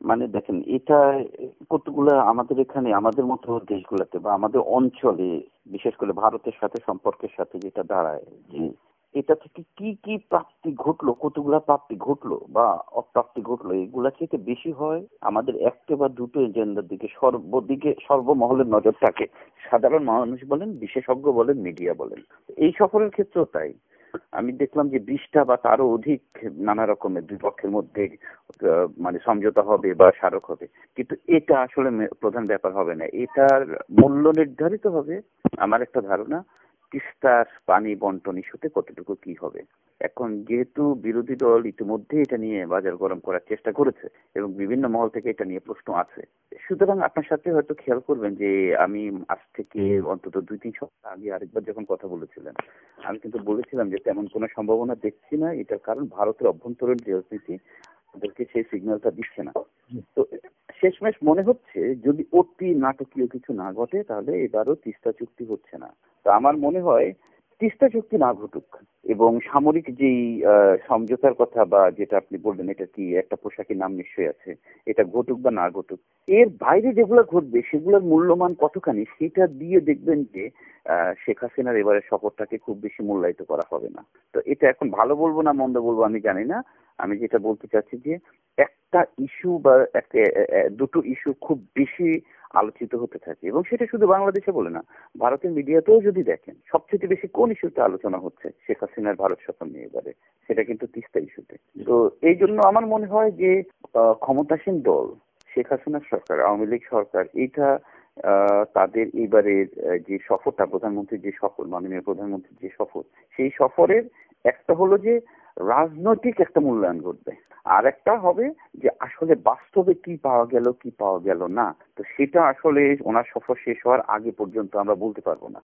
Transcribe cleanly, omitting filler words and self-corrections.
মানে দেখেন, এটা কতগুলা আমাদের এখানে আমাদের মতো দেশগুলোতে বা আমাদের অঞ্চলে, বিশেষ করে ভারতের সাথে সম্পর্কের সাথে যেটা দাঁড়ায় যে এটা থেকে কি কি প্রাপ্তি ঘটলো, কতগুলা প্রাপ্তি ঘটলো বা অপ্রাপ্তি ঘটলো, এগুলা থেকে বেশি হয় আমাদের একটা বা দুটো এজেন্ডার দিকে সর্বদিকে সর্বমহলের নজর থাকে। সাধারণ মানুষ বলেন, বিশেষজ্ঞ বলেন, মিডিয়া বলেন। এই সফরের ক্ষেত্রেও তাই। আমি দেখলাম যে 20টা বা তারও অধিক নানা রকমের দুই পক্ষের মধ্যে মানে সমঝোতা হবে বা স্মারক হবে, কিন্তু এটা আসলে প্রধান ব্যাপার হবে না। এটার মূল্য নির্ধারিত হবে আমার একটা ধারণা তিস্তার পানি বন্টন ইস্যুতে কতটুকু কি হবে। এখন যেহেতু বিরোধী দল ইতিমধ্যে এটা নিয়ে বাজার গরম করার চেষ্টা করেছে এবং বিভিন্ন মহল থেকে এটা নিয়ে প্রশ্ন আছে, সুতরাং আপনার সাথে হয়তো খেয়াল করবেন যে আমি আজ থেকে অন্তত 2-3 সপ্তাহ আগে আরেকবার যখন কথা বলেছিলেন, আমি কিন্তু বলেছিলাম যে তেমন কোনো সম্ভাবনা দেখছি না। এটার কারণ ভারতের অভ্যন্তরীণ যে রাজনীতি ওদেরকে সেই সিগন্যালটা দিচ্ছে না। তো শেষমেশ মনে হচ্ছে যদি অতি নাটকীয় কিছু না ঘটে তাহলে এবারও তিস্তা চুক্তি হচ্ছে না। তো আমার মনে হয় তিস্তা চুক্তি না ঘটুক এবং সামরিক যেই সমঝোতার কথা বা যেটা আপনি বললেন, এটা কি একটা পোশাকের নাম নিশ্চয়ই আছে, এটা ঘটুক বা না ঘটুক, এর বাইরে যেগুলো ঘটবে সেগুলোর মূল্যমান কতখানি সেটা দিয়ে দেখবেন যে শেখ হাসিনার এবারে সফরটাকে খুব বেশি মূল্যায়িত করা হবে না। তো এটা এখন ভালো বলবো না মন্দ বলবো আমি জানি না। আমি যেটা বলতে চাচ্ছি যে একটা ইস্যু বা দুটো ইস্যু খুব বেশি আলোচিত হতে থাকে, এবং সেটা শুধু বাংলাদেশে বলে না, ভারতের মিডিয়াতেও যদি দেখেন সবচেয়ে বেশি কোন ইস্যুতে আলোচনা হচ্ছে শেখ হাসিনার ভারত সফর নিয়ে এবারে, সেটা কিন্তু তিস্তা ইস্যুতে। তো এই জন্য আমার মনে হয় যে ক্ষমতাসীন দল শেখ হাসিনার সরকার, আওয়ামী লীগ সরকার, এটা তাদের এবারের যে সফরটা, প্রধানমন্ত্রীর যে সফর, মাননীয় প্রধানমন্ত্রীর যে সফর, সেই সফরের একটা হলো যে রাজনৈতিক একটা মূল্যায়ন ঘটবে, আর একটা হবে যে আসলে বাস্তবে কি পাওয়া গেল কি পাওয়া গেল না। তো সেটা আসলে ওনার সফর শেষ হওয়ার আগে পর্যন্ত আমরা বলতে পারবো না।